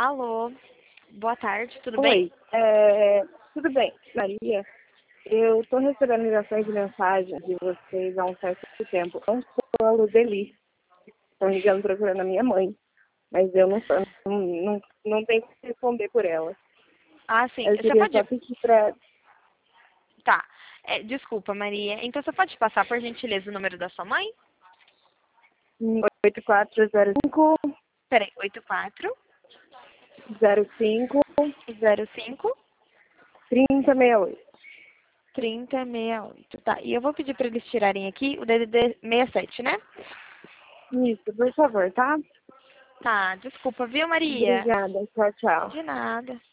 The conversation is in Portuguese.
Alô, boa tarde, tudo bem? Oi, tudo bem, Maria? Eu estou recebendo ligações de mensagens de vocês há um certo tempo. Eu sou a Luzeli, estão ligando procurando a minha mãe, mas eu não, não tenho que responder por ela. Ah, sim, Eu você queria pode... só pedir para Tá, desculpa, Maria. Então você pode passar, por gentileza, o número da sua mãe? 8405 Peraí, 84 05 05 3068. 3068. Tá, e eu vou pedir para eles tirarem aqui o DDD 67, né? Isso, por favor, tá? Tá, desculpa, viu, Maria? Obrigada, tchau, tchau. De nada.